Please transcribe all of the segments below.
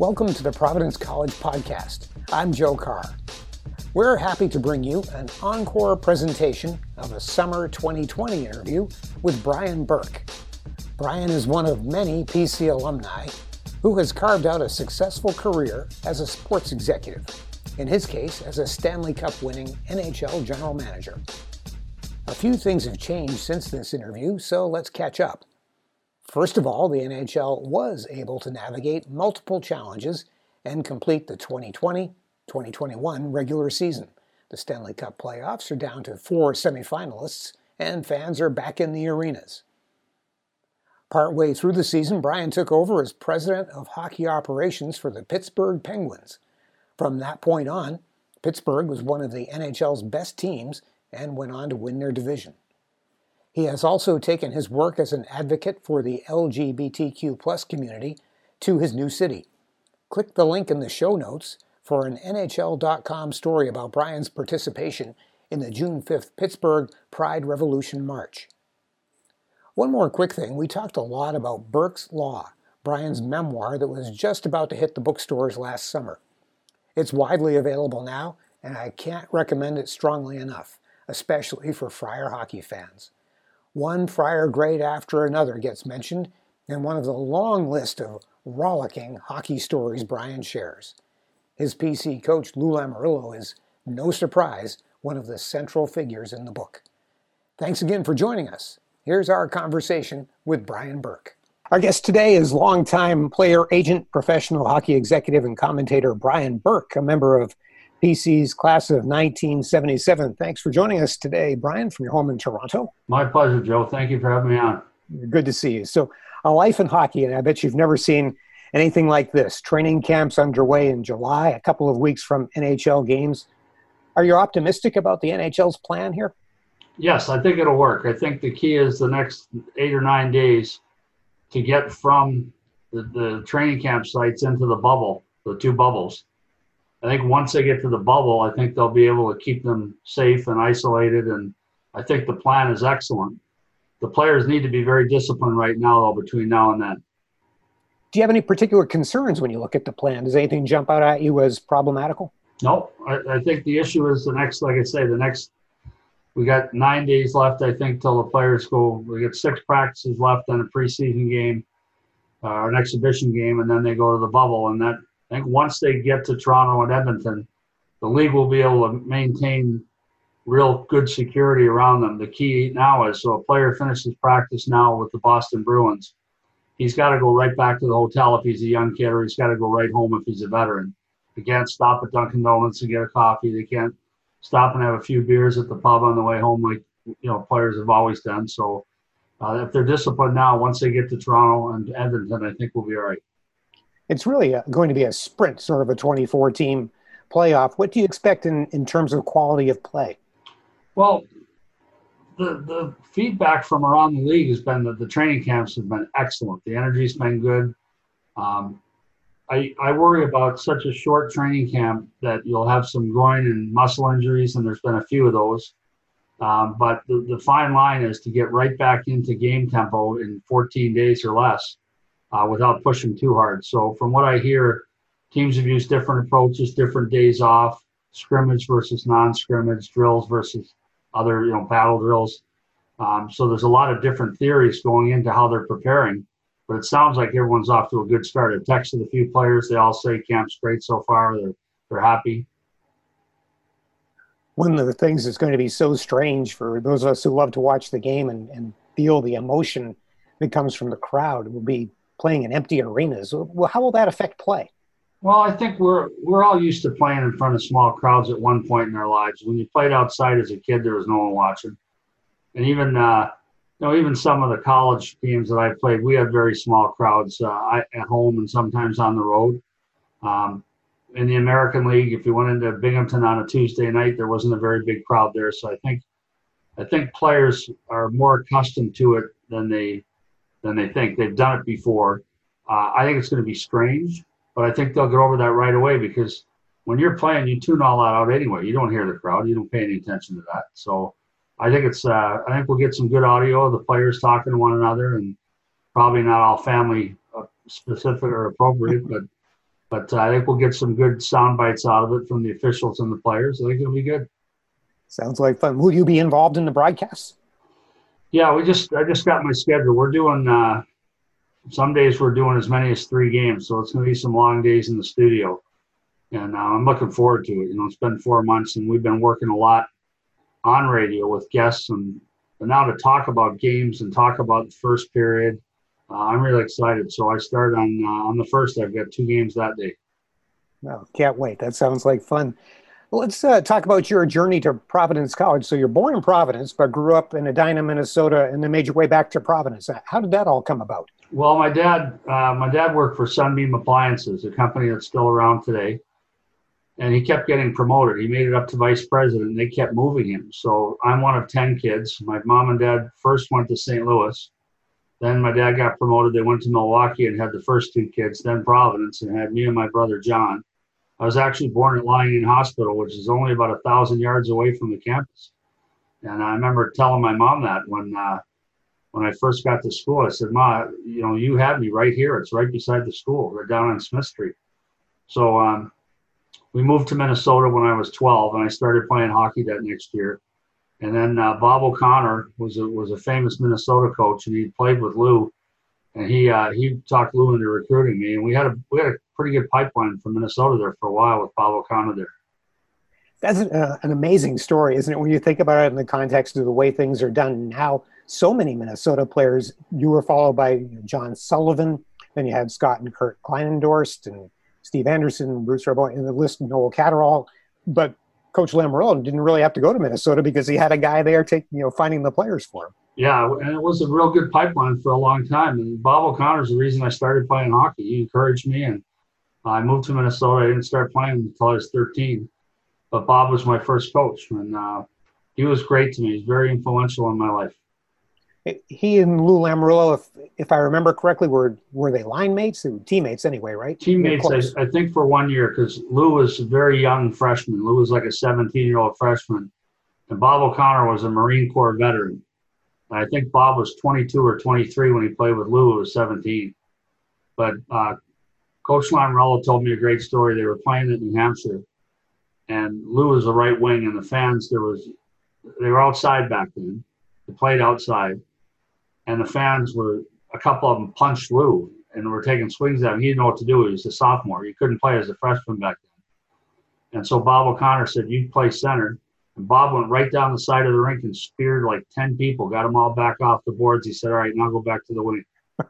Welcome to the Providence College Podcast. I'm Joe Carr. We're happy to bring you an encore presentation of a summer 2020 interview with Brian Burke. Brian is one of many PC alumni who has carved out a successful career as a sports executive, in his case as a Stanley Cup winning NHL general manager. A few things have changed since this interview, so let's catch up. First of all, the NHL was able to navigate multiple challenges and complete the 2020-2021 regular season. The Stanley Cup playoffs are down to 4 semifinalists, and fans are back in the arenas. Partway through the season, Brian took over as president of hockey operations for the Pittsburgh Penguins. From that point on, Pittsburgh was one of the NHL's best teams and went on to win their division. He has also taken his work as an advocate for the LGBTQ+ community to his new city. Click the link in the show notes for an NHL.com story about Brian's participation in the June 5th Pittsburgh Pride Revolution March. One more quick thing, we talked a lot about Burke's Law, Brian's memoir that was just about to hit the bookstores last summer. It's widely available now, and I can't recommend it strongly enough, especially for Friar hockey fans. One Friar great after another gets mentioned in one of the long list of rollicking hockey stories Brian shares. His PC coach Lou Lamoriello is, no surprise, one of the central figures in the book. Thanks again for joining us. Here's our conversation with Brian Burke. Our guest today is longtime player, agent, professional hockey executive, and commentator Brian Burke, a member of PC's class of 1977. Thanks for joining us today, Brian, from your home in Toronto. My pleasure, Joe. Thank you for having me on. Good to see you. So, a life in hockey, and I bet you've never seen anything like this. Training camps underway in July, a couple of weeks from NHL games. Are you optimistic about the NHL's plan here? Yes, I think it'll work. I think the key is the next 8 or 9 days to get from the training camp sites into the bubble, the two bubbles. I think once they get to the bubble, I think they'll be able to keep them safe and isolated, and I think the plan is excellent. The players need to be very disciplined right now, though, between now and then. Do you have any particular concerns when you look at the plan? Does anything jump out at you as problematical? No, I think the issue is we got 9 days left, I think, till the players go. We got 6 practices left on a preseason game, or an exhibition game, and then they go to the bubble, and that, I think once they get to Toronto and Edmonton, the league will be able to maintain real good security around them. The key now is, so a player finishes practice now with the Boston Bruins, he's got to go right back to the hotel if he's a young kid, or he's got to go right home if he's a veteran. They can't stop at Dunkin' Donuts and get a coffee. They can't stop and have a few beers at the pub on the way home like players have always done. So if they're disciplined now, once they get to Toronto and Edmonton, I think we'll be all right. It's really going to be a sprint, sort of a 24-team playoff. What do you expect in terms of quality of play? Well, the feedback from around the league has been that the training camps have been excellent. The energy's been good. I worry about such a short training camp that you'll have some groin and muscle injuries, and there's been a few of those. But the fine line is to get right back into game tempo in 14 days or less. Without pushing too hard. So from what I hear, teams have used different approaches, different days off, scrimmage versus non-scrimmage, drills versus other, battle drills. So there's a lot of different theories going into how they're preparing, but it sounds like everyone's off to a good start. I've texted a few players. They all say camp's great so far. They're happy. One of the things that's going to be so strange for those of us who love to watch the game and feel the emotion that comes from the crowd will be playing in empty arenas. Well, how will that affect play? Well, I think we're all used to playing in front of small crowds at one point in our lives. When you played outside as a kid, there was no one watching. And even even some of the college teams that I played, we had very small crowds at home and sometimes on the road. In the American League, if you went into Binghamton on a Tuesday night, there wasn't a very big crowd there. So I think players are more accustomed to it than they think. They've done it before. I think it's going to be strange, but I think they'll get over that right away, because when you're playing, you tune all that out anyway. You don't hear the crowd. You don't pay any attention to that. So I think I think we'll get some good audio of the players talking to one another, and probably not all family specific or appropriate, but But I think we'll get some good sound bites out of it from the officials and the players. I think it'll be good. Sounds like fun. Will you be involved in the broadcasts? Yeah, I just got my schedule. We're doing some days we're doing as many as 3 games, so it's going to be some long days in the studio, and I'm looking forward to it. It's been 4 months, and we've been working a lot on radio with guests, and now to talk about games and talk about the first period. I'm really excited. So I start on the first. I've got 2 games that day. No, can't wait. That sounds like fun. Well, let's talk about your journey to Providence College. So you're born in Providence, but grew up in Edina, Minnesota, and then made your way back to Providence. How did that all come about? Well, my dad worked for Sunbeam Appliances, a company that's still around today, and he kept getting promoted. He made it up to vice president, and they kept moving him. So I'm one of 10 kids. My mom and dad first went to St. Louis. Then my dad got promoted. They went to Milwaukee and had the first 2 kids, then Providence, and had me and my brother John. I was actually born at Lying In Hospital, which is only about 1,000 yards away from the campus. And I remember telling my mom that when I first got to school. I said, "Ma, you had me right here. It's right beside the school. They're down on Smith Street." So we moved to Minnesota when I was 12, and I started playing hockey that next year. And then Bob O'Connor was a famous Minnesota coach, and he played with Lou. And he talked Lou into recruiting me, and we had a pretty good pipeline from Minnesota there for a while with Bob O'Connor there. That's an amazing story, isn't it? When you think about it in the context of the way things are done now, so many Minnesota players. You were followed by John Sullivan, then you had Scott and Kurt Kleinendorst, and Steve Anderson, Bruce Reboy, and the list, Noel Catterall. But Coach Lamoriello didn't really have to go to Minnesota because he had a guy there finding the players for him. Yeah, and it was a real good pipeline for a long time. And Bob O'Connor's the reason I started playing hockey. He encouraged me, and I moved to Minnesota. I didn't start playing until I was 13. But Bob was my first coach, and he was great to me. He's very influential in my life. He and Lou Lamoriello, if I remember correctly, were they line mates? They were teammates anyway, right? Teammates, I think, for 1 year, because Lou was a very young freshman. Lou was like a 17-year-old freshman. And Bob O'Connor was a Marine Corps veteran. I think Bob was 22 or 23 when he played with Lou. He was 17. But Coach Lamoriello told me a great story. They were playing at New Hampshire, and Lou was the right wing, and the fans, they were outside back then. They played outside, and the fans a couple of them punched Lou and were taking swings at him. He didn't know what to do. He was a sophomore. He couldn't play as a freshman back then. And so Bob O'Connor said, "You play center." And Bob went right down the side of the rink and speared like 10 people, got them all back off the boards. He said, "All right, now go back to the wing."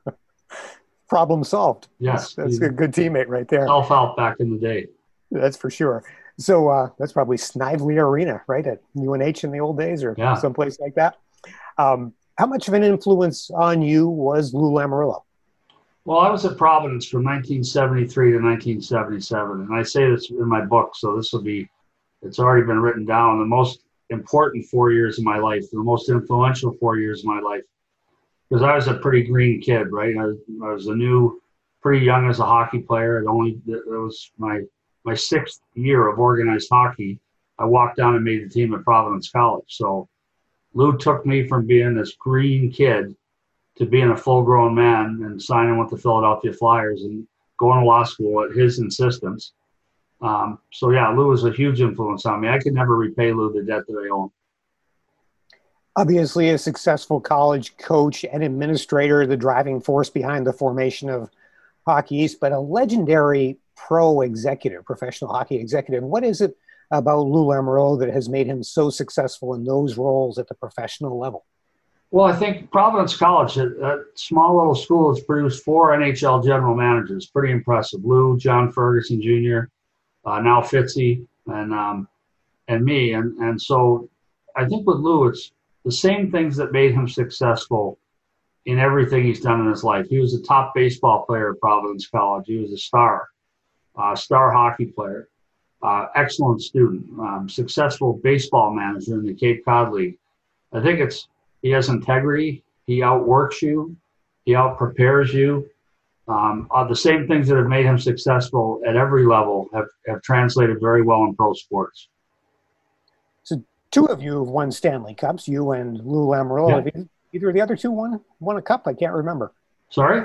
Problem solved. Yes. That's a good teammate right there. Self-help back in the day. That's for sure. So that's probably Snively Arena, right, at UNH in the old days, or someplace like that. How much of an influence on you was Lou Lamoriello? Well, I was at Providence from 1973 to 1977, and I say this in my book, so it's already been written down. The most important 4 years of my life, the most influential 4 years of my life, because I was a pretty green kid, right? I was pretty young as a it was my 6th year of organized hockey. I walked down and made the team at Providence College. So Lou took me from being this green kid to being a full-grown man and signing with the Philadelphia Flyers and going to law school at his insistence. Lou was a huge influence on me. I could never repay Lou the debt that I owe him. Obviously, a successful college coach and administrator, the driving force behind the formation of Hockey East, but a legendary professional hockey executive. What is it about Lou Lamoriello that has made him so successful in those roles at the professional level? Well, I think Providence College, that small little school, has produced 4 NHL general managers. Pretty impressive. Lou, John Ferguson Jr., now Fitzy, and me. And so I think with Lou, it's the same things that made him successful in everything he's done in his life. He was a top baseball player at Providence College. He was a star hockey player, excellent student, successful baseball manager in the Cape Cod League. I think he has integrity. He outworks you. He outprepares you. The same things that have made him successful at every level have translated very well in pro sports. So 2 of you have won Stanley Cups, you and Lou Lamoriello. Yeah. Have either of the other 2 won a cup? I can't remember. Sorry?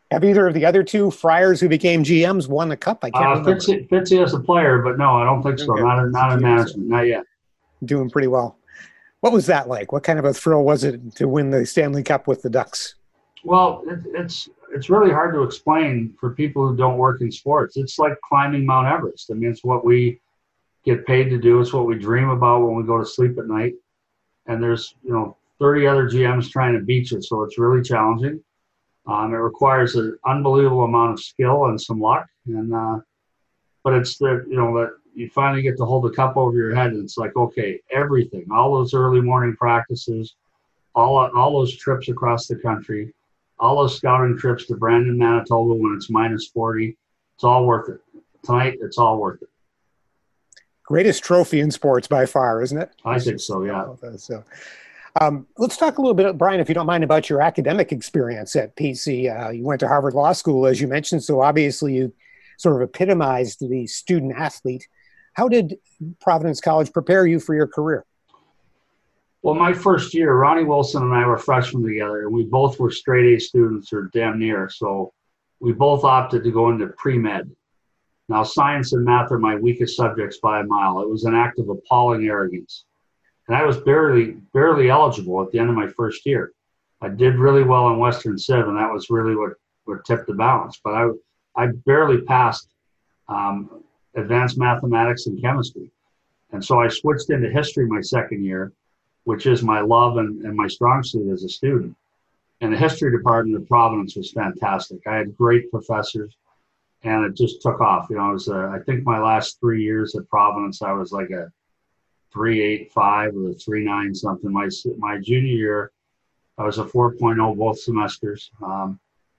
Have either of the other two Friars who became GMs won the cup? I can't remember. Fitzy as a player, but no, I don't think so. Okay. Not in management, not yet. Doing pretty well. What was that like? What kind of a thrill was it to win the Stanley Cup with the Ducks? Well, it's really hard to explain for people who don't work in sports. It's like climbing Mount Everest. I mean, it's what we get paid to do. It's what we dream about when we go to sleep at night. And there's 30 other GMs trying to beat you, so it's really challenging. It requires an unbelievable amount of skill and some luck, but it's that you finally get to hold the cup over your head, and it's like, okay, everything, all those early morning practices, all those trips across the country, all those scouting trips to Brandon, Manitoba when it's minus 40, it's all worth it. Tonight, it's all worth it. Greatest trophy in sports by far, isn't it? I think so, yeah. So, let's talk a little bit, Brian, if you don't mind, about your academic experience at PC. You went to Harvard Law School, as you mentioned, so obviously you sort of epitomized the student athlete. How did Providence College prepare you for your career? Well, my first year, Ronnie Wilson and I were freshmen together, and we both were straight A students, or damn near, so we both opted to go into pre-med. Now, science and math are my weakest subjects by a mile. It was an act of appalling arrogance. And I was barely eligible at the end of my first year. I did really well in Western Civ, and that was really what tipped the balance. But I barely passed advanced mathematics and chemistry. And so I switched into history my second year, which is my love and my strong suit as a student. And the history department at Providence was fantastic. I had great professors. And it just took off. I think my last 3 years at Providence, I was like a 3.85 or a 3.9 something. My junior year, I was a 4.0 both semesters. I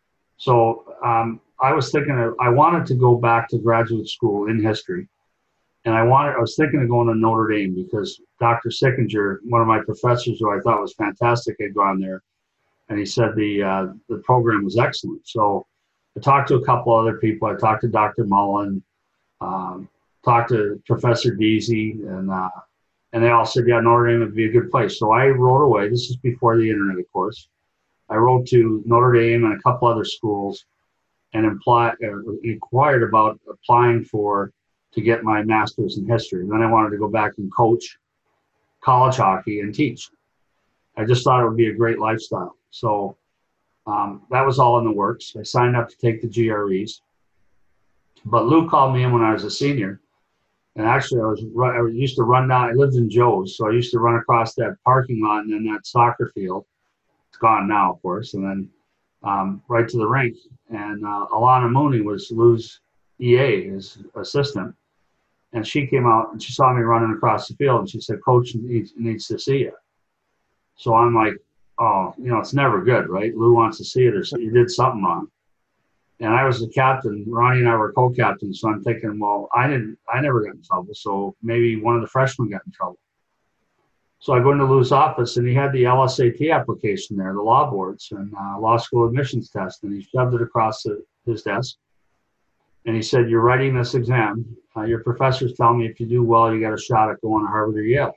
was thinking I wanted to go back to graduate school in history, and I was thinking of going to Notre Dame because Dr. Sickinger, one of my professors who I thought was fantastic, had gone there, and he said the program was excellent. So I talked to a couple other people. I talked to Dr. Mullen, talked to Professor Deasy, and they all said, yeah, Notre Dame would be a good place. So I wrote away. This is before the internet, of course. I wrote to Notre Dame and a couple other schools and inquired about applying to get my master's in history. And then I wanted to go back and coach college hockey and teach. I just thought it would be a great lifestyle. So that was all in the works. I signed up to take the GREs. But Lou called me in when I was a senior. And actually, I used to run down. I lived in Joe's, so I used to run across that parking lot and then that soccer field. It's gone now, of course. And then right to the rink. And Alana Mooney was Lou's EA, his assistant. And she came out and she saw me running across the field. And she said, Coach needs to see you. So I'm like, oh, it's never good, right? Lou wants to see it, or you did something wrong. And I was the captain. Ronnie and I were co-captains. So I'm thinking, well, I never got in trouble. So maybe one of the freshmen got in trouble. So I go into Lou's office, and he had the LSAT application there, the law boards and law school admissions test. And he shoved it across his desk. And he said, you're writing this exam. Your professors tell me if you do well, you got a shot at going to Harvard or Yale.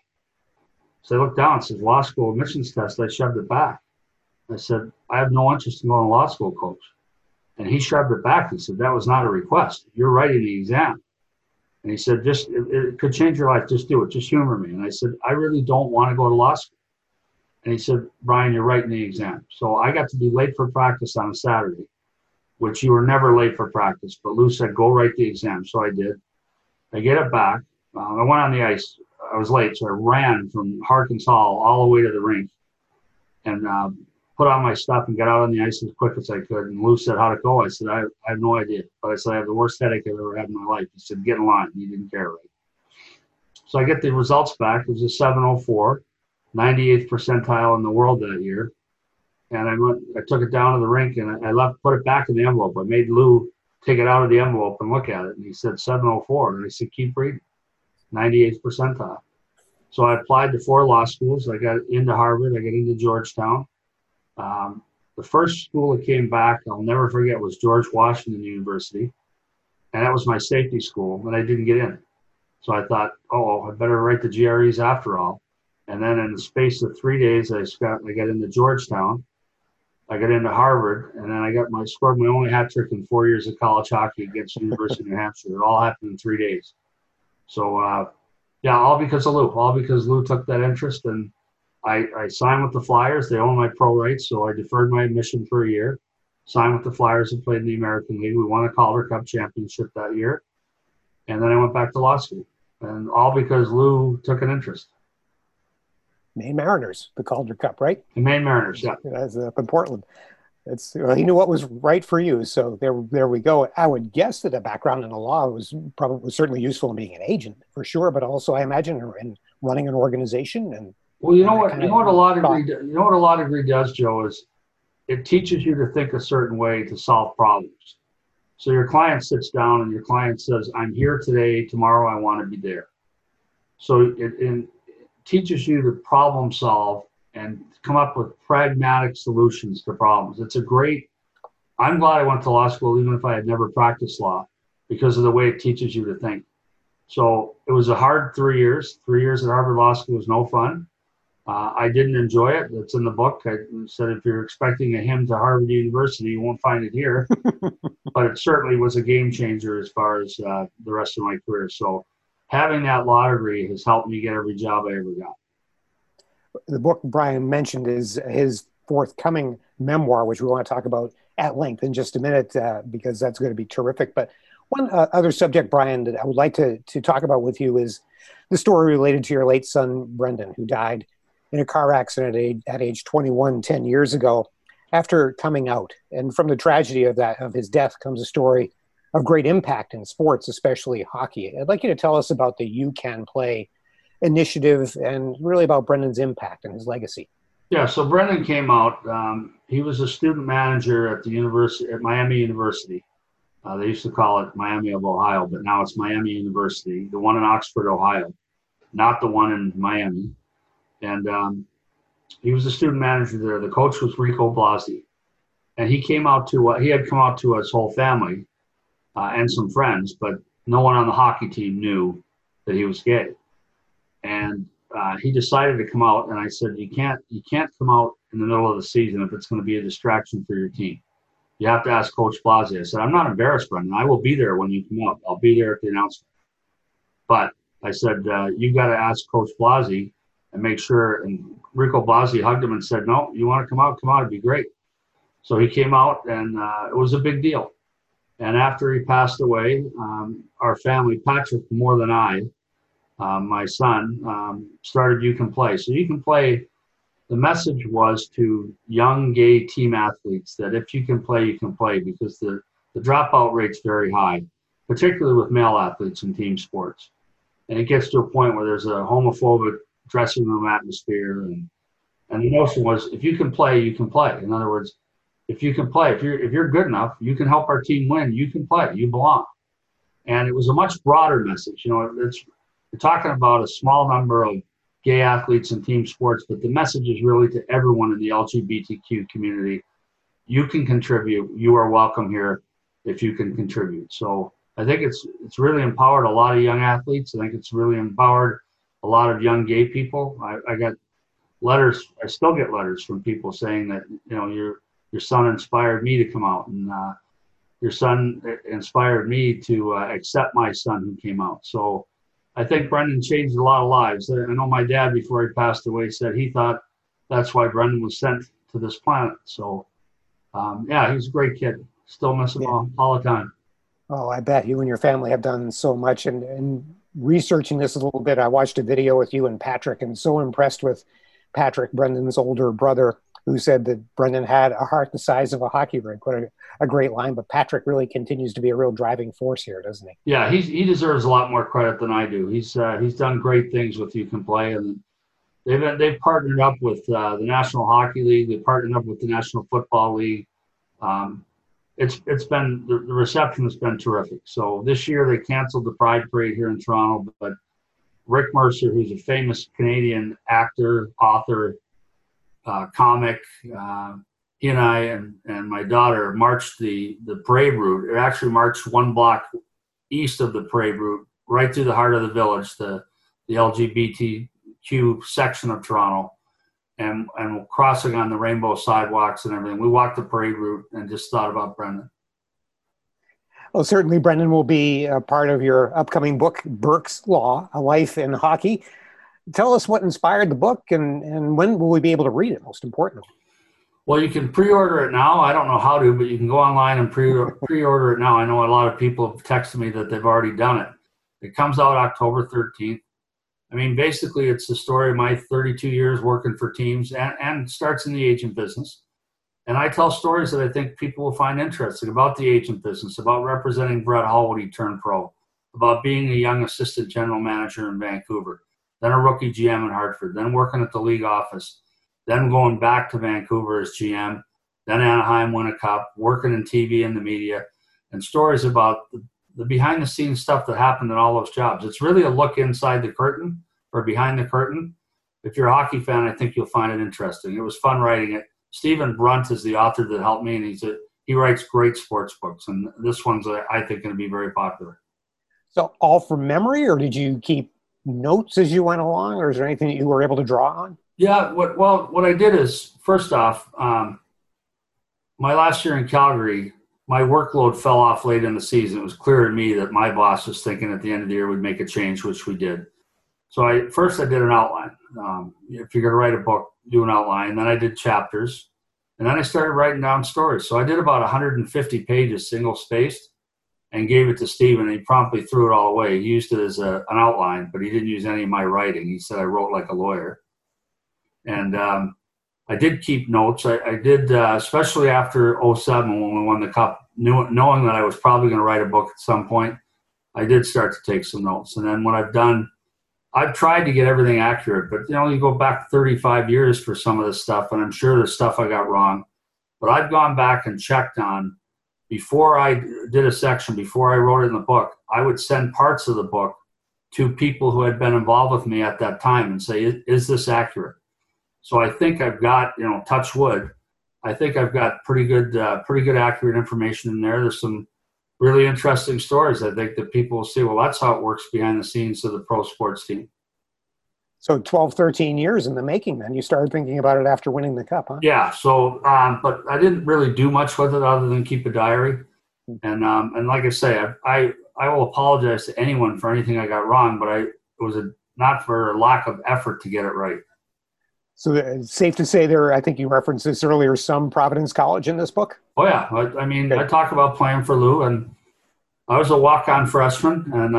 So I looked down and said, law school admissions test. I shoved it back. I said, I have no interest in going to law school, Coach. And he shoved it back. He said, that was not a request. You're writing the exam. And he said, it could change your life. Just do it. Just humor me. And I said, I really don't want to go to law school. And he said, Brian, you're writing the exam. So I got to be late for practice on a Saturday, which you were never late for practice. But Lou said, go write the exam. So I did. I get it back. I went on the ice. I was late, so I ran from Harkins Hall all the way to the rink and put on my stuff and got out on the ice as quick as I could. And Lou said, how'd it go? I said, I have no idea. But I said, I have the worst headache I've ever had in my life. He said, get in line. He didn't care, right? So I get the results back. It was a 704, 98th percentile in the world that year. And I took it down to the rink and I put it back in the envelope. I made Lou take it out of the envelope and look at it. And he said, 704. And I said, keep reading. 98th percentile. So I applied to 4 law schools. I got into Harvard. I got into Georgetown. The first school that came back, I'll never forget, was George Washington University. And that was my safety school, but I didn't get in. So I thought, I better write the GREs after all. And then in the space of 3 days, I got into Georgetown. I got into Harvard, and then I scored my only hat trick in 4 years of college hockey against University of New Hampshire. It all happened in 3 days. So, yeah, all because of Lou. All because Lou took that interest, and I signed with the Flyers. They own my pro rights, so I deferred my admission for a year. Signed with the Flyers and played in the American League. We won a Calder Cup championship that year, and then I went back to law school, and all because Lou took an interest. Maine Mariners, the Calder Cup, right? The Maine Mariners, yeah. That's up in Portland. He knew what was right for you, so there we go. I would guess that a background in the law was certainly useful in being an agent for sure, but also I imagine in running an organization. And well, you know what a law degree does, Joe, is it teaches you to think a certain way to solve problems. So your client sits down and your client says, "I'm here today. Tomorrow I want to be there." So it teaches you to problem solve and come up with pragmatic solutions to problems. I'm glad I went to law school, even if I had never practiced law, because of the way it teaches you to think. So it was a hard 3 years. 3 years at Harvard Law School was no fun. I didn't enjoy it. It's in the book. I said, if you're expecting a hymn to Harvard University, you won't find it here. But it certainly was a game changer as far as the rest of my career. So having that law degree has helped me get every job I ever got. The book Brian mentioned is his forthcoming memoir, which we want to talk about at length in just a minute, because that's going to be terrific. But one other subject, Brian, that I would like to talk about with you is the story related to your late son, Brendan, who died in a car accident at age 21, 10 years ago, after coming out. And from the tragedy of his death comes a story of great impact in sports, especially hockey. I'd like you to tell us about the You Can Play initiative and really about Brendan's impact and his legacy. Yeah, so Brendan came out. He was a student manager at Miami University. They used to call it Miami of Ohio, but now it's Miami University, the one in Oxford, Ohio, not the one in Miami. And he was a student manager there. The coach was Rico Blasi, and he had come out to his whole family and some friends, but no one on the hockey team knew that he was gay. And he decided to come out, and I said, you can't come out in the middle of the season if it's going to be a distraction for your team. You have to ask Coach Blasi. I said, I'm not embarrassed, Brendan. I will be there when you come out. I'll be there at the announcement. But I said, you've got to ask Coach Blasi and make sure. And Rico Blasi hugged him and said, no, you want to come out? Come out. It'd be great. So he came out, and it was a big deal. And after he passed away, our family, Patrick more than I, my son, started You Can Play. So You Can Play, the message was to young gay team athletes that if you can play, you can play, because the dropout rate's very high, particularly with male athletes in team sports. And it gets to a point where there's a homophobic dressing room atmosphere. And the notion was, if you can play, you can play. In other words, if you can play, if you're good enough, you can help our team win. You can play. You belong. And it was a much broader message. We're talking about a small number of gay athletes in team sports, but the message is really to everyone in the LGBTQ community. You can contribute. You are welcome here if you can contribute. So I think it's really empowered a lot of young athletes. I think it's really empowered a lot of young gay people. I got letters. I still get letters from people saying that, your son inspired me to come out, and your son inspired me to accept my son who came out. So I think Brendan changed a lot of lives. I know my dad, before he passed away, said he thought that's why Brendan was sent to this planet. So, yeah, he was a great kid. Still miss him all the time. Oh, I bet you and your family have done so much. And researching this a little bit, I watched a video with you and Patrick, and so impressed with Patrick, Brendan's older brother, who said that Brendan had a heart the size of a hockey rink. What a great line. But Patrick really continues to be a real driving force here, doesn't he? Yeah, he deserves a lot more credit than I do. He's done great things with You Can Play, and they've partnered up with the National Hockey League. They've partnered up with the National Football League. It's been the reception has been terrific. So this year they canceled the Pride Parade here in Toronto, but Rick Mercer, who's a famous Canadian actor, author, comic, he and I and my daughter marched the parade route. It actually marched one block east of the parade route, right through the heart of the village, the LGBTQ section of Toronto. and crossing on the rainbow sidewalks and everything. We walked the parade route and just thought about Brendan. Well, certainly Brendan will be a part of your upcoming book, Burke's Law, A Life in Hockey. Tell us what inspired the book and when will we be able to read it, most importantly? Well, you can pre-order it now. I don't know how to, but you can go online and pre-order it now. I know a lot of people have texted me that they've already done it. It comes out October 13th. I mean, basically, it's the story of my 32 years working for teams and starts in the agent business. And I tell stories that I think people will find interesting about the agent business, about representing Brett Hull when he turned pro, about being a young assistant general manager in Vancouver, then a rookie GM in Hartford, then working at the league office, then going back to Vancouver as GM, then Anaheim win a cup, working in TV and the media, and stories about the behind-the-scenes stuff that happened in all those jobs. It's really a look inside the curtain or behind the curtain. If you're a hockey fan, I think you'll find it interesting. It was fun writing it. Stephen Brunt is the author that helped me, and he writes great sports books, and this one's, I think, going to be very popular. So all from memory, or did you keep notes as you went along, or is there anything that you were able to draw on? Yeah, what I did is, first off, my last year in Calgary, my workload fell off late in the season. It was clear to me that my boss was thinking at the end of the year we'd make a change, which we did. So I did an outline. If you're going to write a book, do an outline. Then I did chapters. And then I started writing down stories. So I did about 150 pages, single-spaced, and gave it to Stephen, and he promptly threw it all away. He used it as an outline, but he didn't use any of my writing. He said I wrote like a lawyer. And I did keep notes. I did, especially after 2007 when we won the Cup, knowing that I was probably going to write a book at some point, I did start to take some notes. And then what I've done, I've tried to get everything accurate, but you go back 35 years for some of this stuff, and I'm sure there's stuff I got wrong. But I've gone back and checked on, before I did a section, before I wrote it in the book, I would send parts of the book to people who had been involved with me at that time and say, is this accurate? So I think I've got, touch wood, I think I've got pretty good accurate information in there. There's some really interesting stories, I think, that people will see, well, that's how it works behind the scenes of the pro sports team. So 12, 13 years in the making, then. You started thinking about it after winning the Cup, huh? Yeah, so, but I didn't really do much with it other than keep a diary. And like I say, I will apologize to anyone for anything I got wrong, but it was not for a lack of effort to get it right. So it's safe to say I think you referenced this earlier, some Providence College in this book? Oh, yeah. I mean, I talk about playing for Lou, and I was a walk-on freshman, and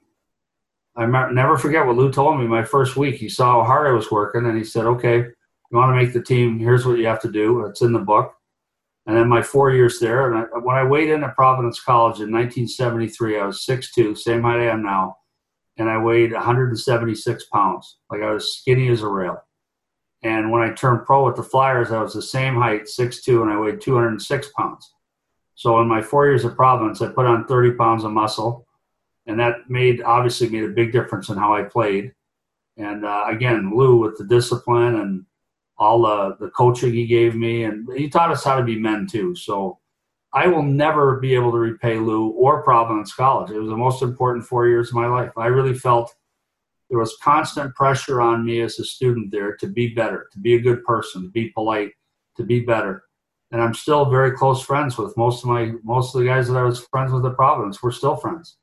I never forget what Lou told me my first week. He saw how hard I was working, and he said, okay, you want to make the team, here's what you have to do. It's in the book. And then my 4 years there, and when I weighed in at Providence College in 1973, I was 6'2", same height I am now, and I weighed 176 pounds. Like, I was skinny as a rail. And when I turned pro with the Flyers, I was the same height, 6'2", and I weighed 206 pounds. So in my 4 years at Providence, I put on 30 pounds of muscle, and that obviously made a big difference in how I played. And again, Lou, with the discipline and all the coaching he gave me, and he taught us how to be men too. So I will never be able to repay Lou or Providence College. It was the most important 4 years of my life. I really felt there was constant pressure on me as a student there to be better, to be a good person, to be polite, to be better. And I'm still very close friends with most of the guys that I was friends with at Providence. We're still friends.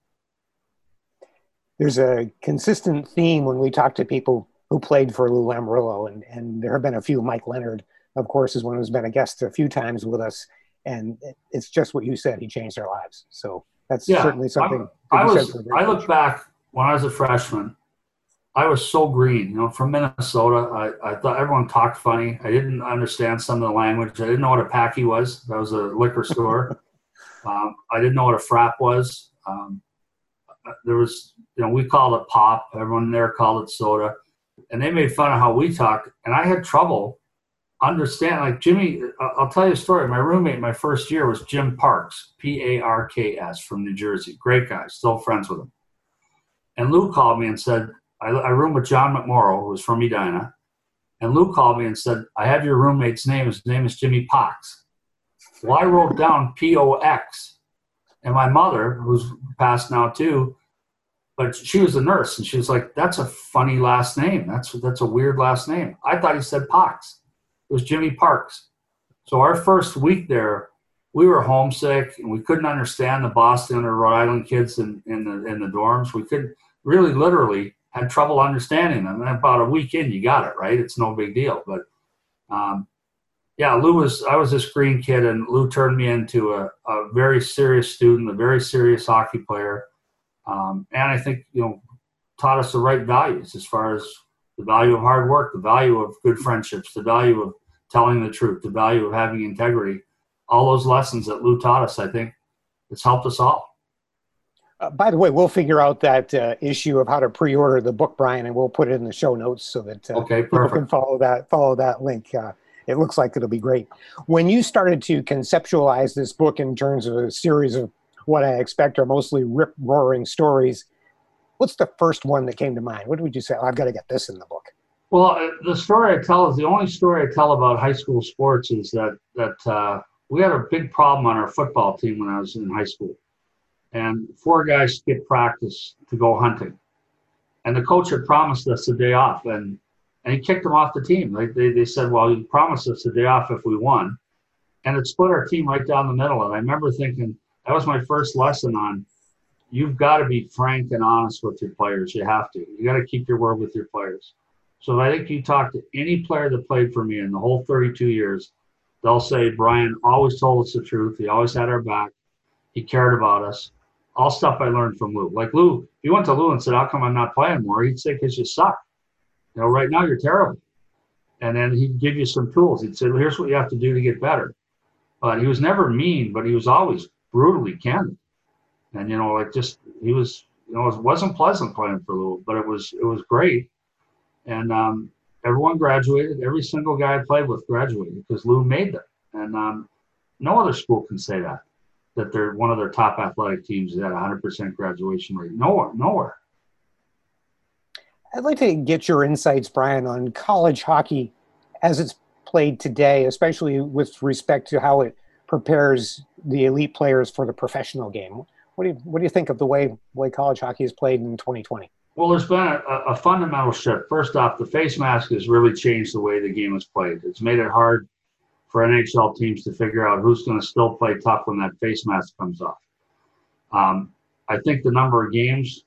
There's a consistent theme when we talk to people who played for Lou Lamoriello, and there have been a few. Mike Leonard, of course, is one who's been a guest a few times with us, and it's just what you said. He changed our lives. So that's certainly something. I look back when I was a freshman. I was so green, from Minnesota. I thought everyone talked funny. I didn't understand some of the language. I didn't know what a packy was. That was a liquor store. I didn't know what a frap was. There was, we called it pop. Everyone there called it soda. And they made fun of how we talked. And I had trouble understanding. Like Jimmy, I'll tell you a story. My roommate my first year was Jim Parks, Parks, from New Jersey. Great guy, still friends with him. And Lou called me and said, I roomed with John McMorrow, who was from Edina. And Lou called me and said, I have your roommate's name. His name is Jimmy Pox. Well, I wrote down Pox. And my mother, who's passed now too, but she was a nurse, and she was like, "That's a funny last name. That's a weird last name." I thought he said Parks. It was Jimmy Parks. So our first week there, we were homesick, and we couldn't understand the Boston or Rhode Island kids in the dorms. We could really, literally, had trouble understanding them. And about a week in, you got it, right? It's no big deal. But yeah, I was this green kid, and Lou turned me into a very serious student, a very serious hockey player. And I think, taught us the right values as far as the value of hard work, the value of good friendships, the value of telling the truth, the value of having integrity. All those lessons that Lou taught us, I think it's helped us all. By the way, we'll figure out that issue of how to pre-order the book, Brian, and we'll put it in the show notes so that people can follow that link. It looks like it'll be great. When you started to conceptualize this book in terms of a series of what I expect are mostly rip-roaring stories, what's the first one that came to mind? What would you say? Oh, I've got to get this in the book. Well, the story I tell is the only story I tell about high school sports is that we had a big problem on our football team when I was in high school. And 4 guys skipped practice to go hunting. And the coach had promised us a day off, and he kicked them off the team. They said, well, you promised us a day off if we won. And it split our team right down the middle. And I remember thinking, that was my first lesson on, you've got to be frank and honest with your players. You have to. You got to keep your word with your players. So I think you talk to any player that played for me in the whole 32 years, they'll say, Brian always told us the truth. He always had our back. He cared about us. All stuff I learned from Lou. Like Lou, if you went to Lou and said, how come I'm not playing more? He'd say, because you suck. Right now you're terrible. And then he'd give you some tools. He'd say, well, here's what you have to do to get better. But he was never mean, but he was always brutally candid. And, he was, it wasn't pleasant playing for Lou, but it was great. And everyone graduated. Every single guy I played with graduated because Lou made them. And no other school can say that they're one of their top athletic teams that had 100% graduation rate. Nowhere. I'd like to get your insights, Brian, on college hockey as it's played today, especially with respect to how it prepares the elite players for the professional game. What do you think of the way college hockey is played in 2020? Well, there's been a fundamental shift. First off, the face mask has really changed the way the game is played. It's made it hard for NHL teams to figure out who's going to still play tough when that face mask comes off. I think the number of games,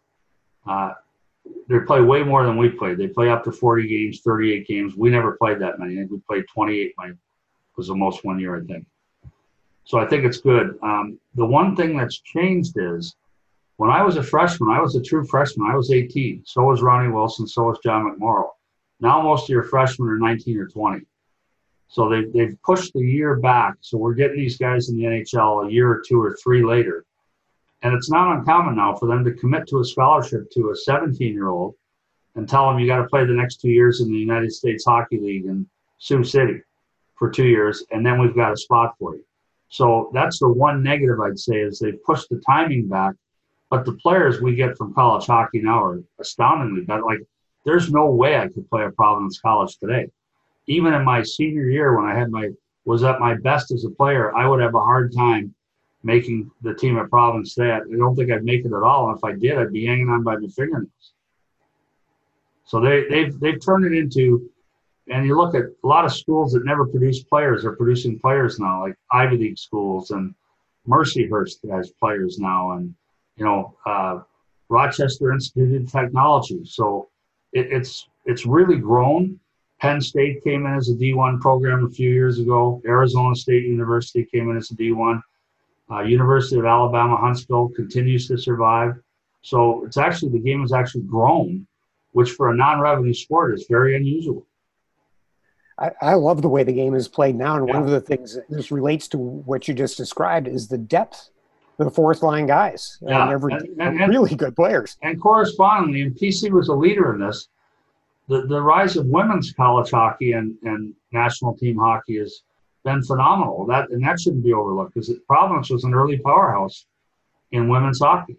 they play way more than we played. They play up to 40 games, 38 games. We never played that many. I think we played 28, was the most one year, I think. So I think it's good. The one thing that's changed is when I was a freshman, I was a true freshman. I was 18. So was Ronnie Wilson. So was John McMorrow. Now most of your freshmen are 19 or 20. So they've pushed the year back. So we're getting these guys in the NHL a year or 2 or 3 later. And it's not uncommon now for them to commit to a scholarship to a 17-year-old and tell them you got to play the next 2 years in the United States Hockey League in Sioux City for 2 years, and then we've got a spot for you. So that's the one negative I'd say is they've pushed the timing back. But the players we get from college hockey now are astoundingly better. Like, there's no way I could play at Providence College today. Even in my senior year when I was at my best as a player, I would have a hard time making the team at Providence today. I don't think I'd make it at all. And if I did, I'd be hanging on by my fingernails. So they've turned it into, and you look at a lot of schools that never produced players are producing players now, like Ivy League schools, and Mercyhurst has players now, and Rochester Institute of Technology. So it's really grown. Penn State came in as a D1 program a few years ago. Arizona State University came in as a D1. University of Alabama Huntsville continues to survive. So the game has actually grown, which for a non-revenue sport is very unusual. I love the way the game is played now. And one of the things that this relates to what you just described is the depth of the fourth line guys. Yeah. And really good players. And correspondingly, and PC was a leader in this, the rise of women's college hockey and national team hockey has been phenomenal. That shouldn't be overlooked because Providence was an early powerhouse in women's hockey.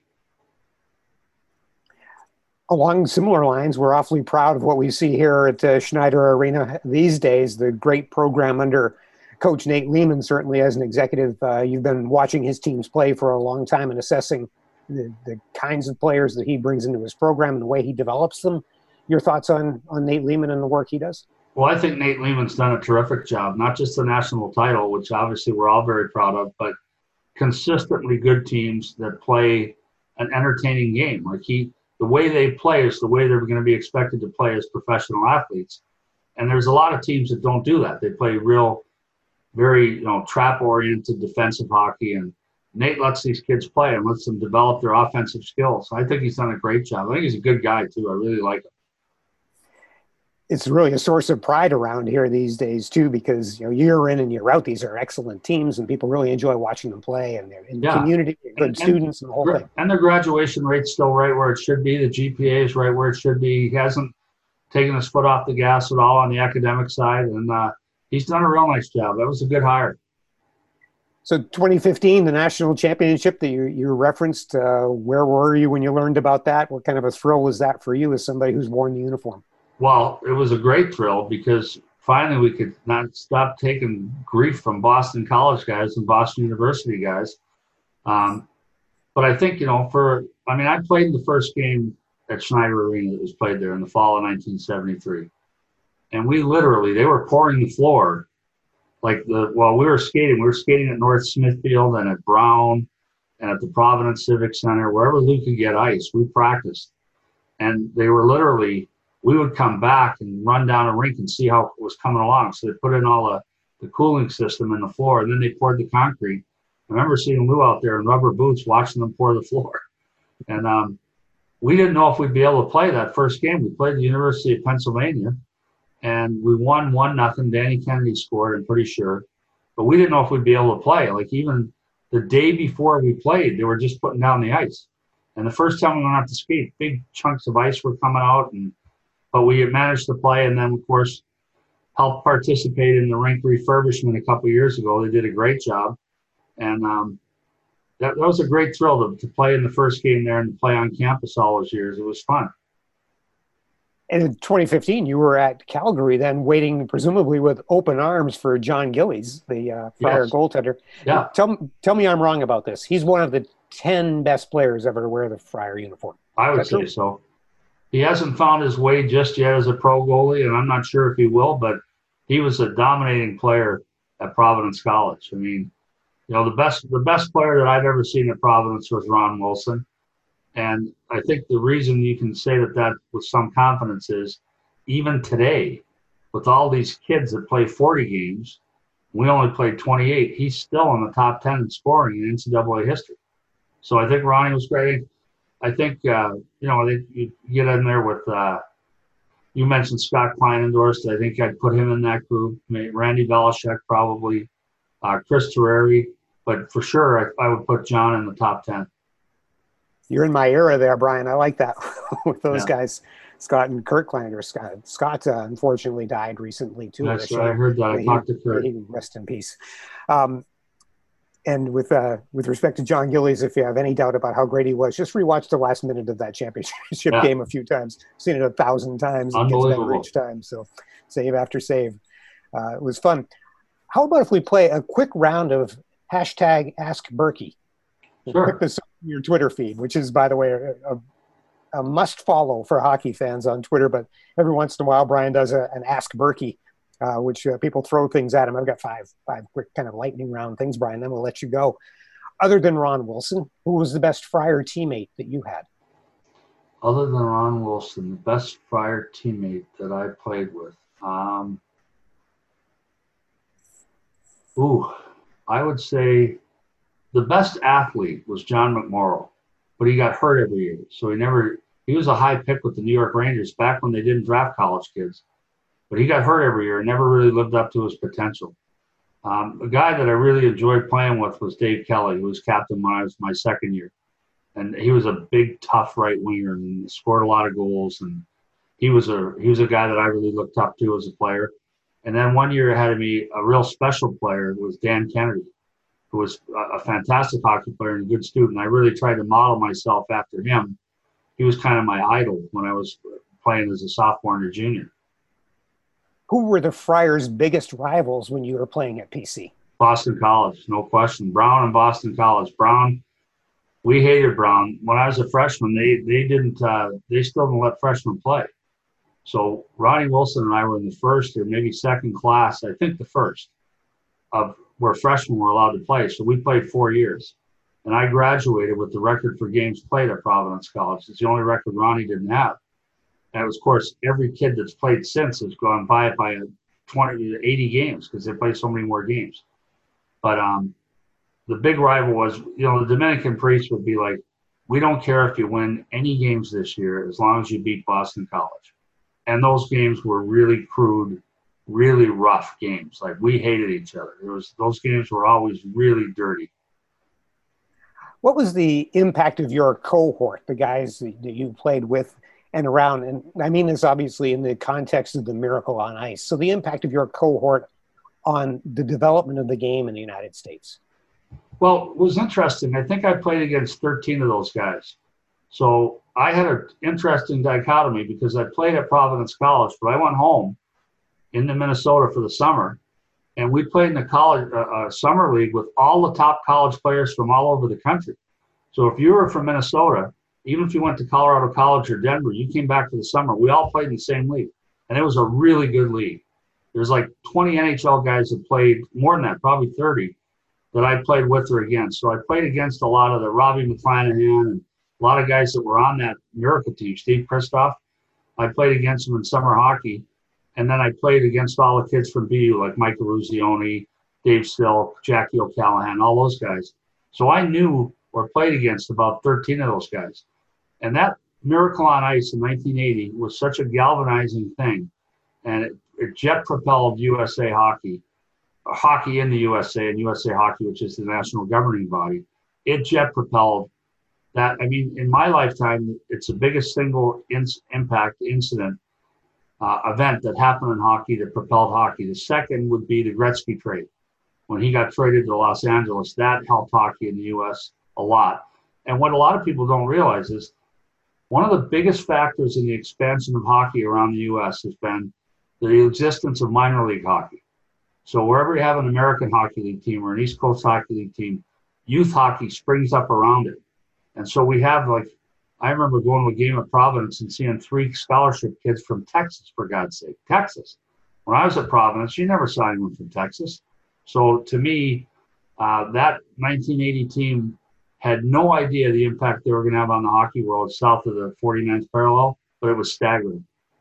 Along similar lines, we're awfully proud of what we see here at Schneider Arena these days, the great program under Coach Nate Lehman. Certainly as an executive, you've been watching his teams play for a long time and assessing the kinds of players that he brings into his program and the way he develops them. Your thoughts on Nate Lehman and the work he does? Well, I think Nate Lehman's done a terrific job, not just the national title, which obviously we're all very proud of, but consistently good teams that play an entertaining game. Like the way they play is the way they're going to be expected to play as professional athletes. And there's a lot of teams that don't do that. They play real, very, trap-oriented defensive hockey. And Nate lets these kids play and lets them develop their offensive skills. I think he's done a great job. I think he's a good guy, too. I really like him. It's really a source of pride around here these days, too, because, year in and year out, these are excellent teams and people really enjoy watching them play, and they're in the community, good students and the whole thing. And their graduation rate's still right where it should be. The GPA is right where it should be. He hasn't taken his foot off the gas at all on the academic side, and he's done a real nice job. That was a good hire. So 2015, the national championship that you referenced, where were you when you learned about that? What kind of a thrill was that for you as somebody who's worn the uniform? Well, it was a great thrill because finally we could not stop taking grief from Boston College guys and Boston University guys. But I think, I played the first game at Schneider Arena that was played there in the fall of 1973. And they were pouring the floor while we were skating at North Smithfield and at Brown and at the Providence Civic Center, wherever we could get ice, we practiced. And they were we would come back and run down a rink and see how it was coming along. So they put in all the cooling system in the floor, and then they poured the concrete. I remember seeing Lou out there in rubber boots watching them pour the floor. And we didn't know if we'd be able to play that first game. We played the University of Pennsylvania, and we won 1-0. Danny Kennedy scored, I'm pretty sure. But we didn't know if we'd be able to play. Like, even the day before we played, they were just putting down the ice. And the first time we went out to skate, big chunks of ice were coming out, but we had managed to play, and then, of course, helped participate in the rink refurbishment a couple of years ago. They did a great job. And that was a great thrill to play in the first game there and to play on campus all those years. It was fun. And in 2015, you were at Calgary then, waiting presumably with open arms for John Gillies, the Friar goaltender. Yeah. Tell me I'm wrong about this. He's one of the 10 best players ever to wear the Friar uniform. I would say so. He hasn't found his way just yet as a pro goalie, and I'm not sure if he will, but he was a dominating player at Providence College. I mean, the best player that I've ever seen at Providence was Ron Wilson. And I think the reason you can say that with some confidence is even today, with all these kids that play 40 games, we only played 28. He's still in the top 10 in scoring in NCAA history. So I think Ronnie was great. I think, you get in there with, you mentioned Scott Kleinendorst. I think I'd put him in that group. Randy Belichick probably, Chris Terreri. But for sure, I would put John in the top 10. You're in my era there, Brian. I like that with those guys, Scott and Kurt Kleinendorst. Scott unfortunately died recently, too. That's right. I heard that. I talked to Kurt. Rest in peace. And with respect to John Gillies, if you have any doubt about how great he was, just rewatch the last minute of that championship game a few times. Seen it 1,000 times. It gets better each time. So save after save. It was fun. How about if we play a quick round of hashtag Ask Berkey? Sure. Pick this up on your Twitter feed, which is, by the way, a must follow for hockey fans on Twitter. But every once in a while, Brian does an Ask Berkey, which people throw things at him. I've got five quick kind of lightning round things, Brian. Then we'll let you go. Other than Ron Wilson, who was the best Friar teammate that you had? Other than Ron Wilson, the best Friar teammate that I played with. I would say the best athlete was John McMorrow, but he got hurt every year. So he was a high pick with the New York Rangers back when they didn't draft college kids. But he got hurt every year and never really lived up to his potential. A guy that I really enjoyed playing with was Dave Kelly, who was captain when I was my second year. And he was a big, tough right winger and scored a lot of goals. And he was a guy that I really looked up to as a player. And then one year ahead of me, a real special player was Dan Kennedy, who was a fantastic hockey player and a good student. I really tried to model myself after him. He was kind of my idol when I was playing as a sophomore and a junior. Who were the Friars' biggest rivals when you were playing at PC? Boston College, no question. Brown and Boston College. Brown We hated Brown. When I was a freshman, they still didn't let freshmen play. So Ronnie Wilson and I were in the first or maybe second class, I think the first, of where freshmen were allowed to play. So we played 4 years. And I graduated with the record for games played at Providence College. It's the only record Ronnie didn't have. And it was, of course, every kid that's played since has gone by it by 20 to 80 games because they play so many more games. But the big rival was, the Dominican priest would be like, we don't care if you win any games this year as long as you beat Boston College. And those games were really crude, really rough games. Like, we hated each other. Those games were always really dirty. What was the impact of your cohort, the guys that you played with and around? And I mean this obviously in the context of the Miracle on Ice. So the impact of your cohort on the development of the game in the United States. Well, it was interesting. I think I played against 13 of those guys. So I had an interesting dichotomy because I played at Providence College, but I went home into Minnesota for the summer. And we played in the college summer league with all the top college players from all over the country. So if you were from Minnesota, even if you went to Colorado College or Denver, you came back for the summer. We all played in the same league. And it was a really good league. There's like 20 NHL guys that played, more than that, probably 30, that I played with or against. So I played against a lot of the Robbie McClanahan and a lot of guys that were on that Miracle team, Steve Kristoff. I played against them in summer hockey. And then I played against all the kids from BU, like Mike Eruzione, Dave Silk, Jackie O'Callahan, all those guys. So I knew or played against about 13 of those guys. And that Miracle on Ice in 1980 was such a galvanizing thing. And it jet propelled USA Hockey, hockey in the USA, and USA Hockey, which is the national governing body. It jet propelled that. I mean, in my lifetime, it's the biggest single impact incident event that happened in hockey that propelled hockey. The second would be the Gretzky trade. When he got traded to Los Angeles, that helped hockey in the U.S. a lot. And what a lot of people don't realize is one of the biggest factors in the expansion of hockey around the U.S. has been the existence of minor league hockey. So wherever you have an American Hockey League team or an East Coast Hockey League team, youth hockey springs up around it. And so we have, like, I remember going to a game at Providence and seeing 3 scholarship kids from Texas, for God's sake, Texas. When I was at Providence, you never saw anyone from Texas. So to me, that 1980 team had no idea the impact they were going to have on the hockey world south of the 49th parallel, but it was staggering.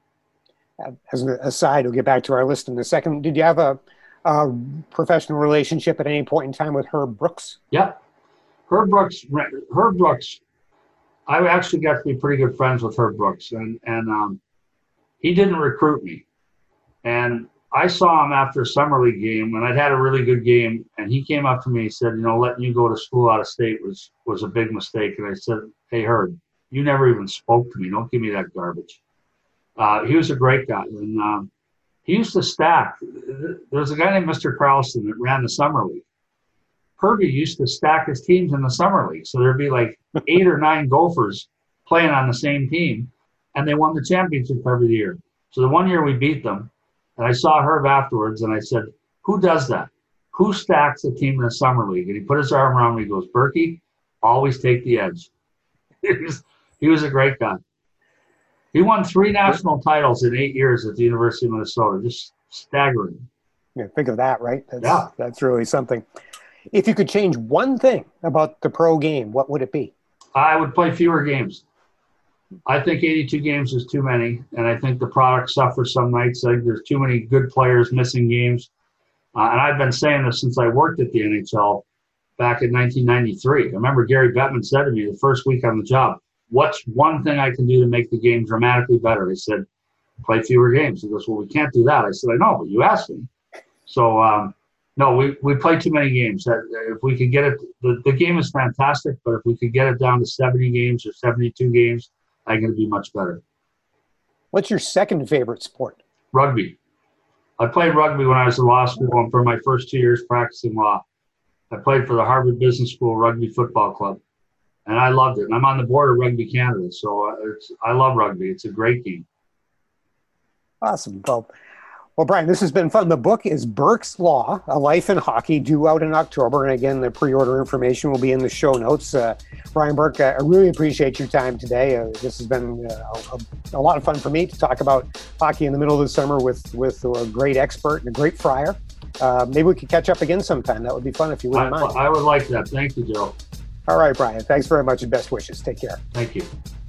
As an aside, we'll get back to our list in a second. Did you have a professional relationship at any point in time with Herb Brooks? Yep. Herb Brooks, I actually got to be pretty good friends with Herb Brooks, and he didn't recruit me. And I saw him after a summer league game, and I'd had a really good game, and he came up to me and said, letting you go to school out of state was a big mistake. And I said, hey, Herb, you never even spoke to me. Don't give me that garbage. He was a great guy, and he used to stack. There was a guy named Mr. Carlson that ran the summer league. Herbie used to stack his teams in the summer league. So there'd be like 8 or 9 Gophers playing on the same team, and they won the championship every year. So the one year we beat them, and I saw Herb afterwards, and I said, who does that? Who stacks a team in the summer league? And he put his arm around me and he goes, Berkey, always take the edge. He was a great guy. He won 3 national titles in 8 years at the University of Minnesota. Just staggering. Yeah, think of that, right? Yeah. That's really something. If you could change one thing about the pro game, what would it be? I would play fewer games. I think 82 games is too many, and I think the product suffers some nights. Like there's too many good players missing games. And I've been saying this since I worked at the NHL back in 1993. I remember Gary Bettman said to me the first week on the job, what's one thing I can do to make the game dramatically better? I said, play fewer games. He goes, well, we can't do that. I said, I know, but you asked me. So, no, we play too many games. If we could get it, the game is fantastic, but if we could get it down to 70 games or 72 games, I think it'd be much better. What's your second favorite sport? Rugby. I played rugby when I was in law school and for my first 2 years practicing law. I played for the Harvard Business School Rugby Football Club, and I loved it. And I'm on the board of Rugby Canada, so I love rugby. It's a great game. Awesome. Well, Well, Brian, this has been fun. The book is Burke's Law, A Life in Hockey, due out in October. And again, the pre-order information will be in the show notes. Brian Burke, I really appreciate your time today. This has been a lot of fun for me to talk about hockey in the middle of the summer with a great expert and a great friar. Maybe we could catch up again sometime. That would be fun if you wouldn't mind. I would like that. Thank you, Joe. All right, Brian. Thanks very much and best wishes. Take care. Thank you.